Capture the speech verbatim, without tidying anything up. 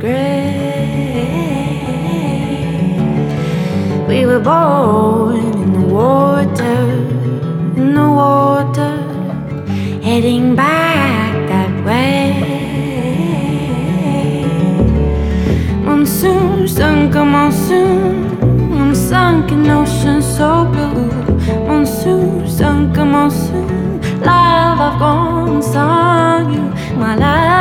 grave. We were born in the water, in the water, heading back that way. Monsoon, sunk a monsoon, I'm sunk in ocean so blue. Monsoon, sunk a monsoon, love, I've gone and sung you my life.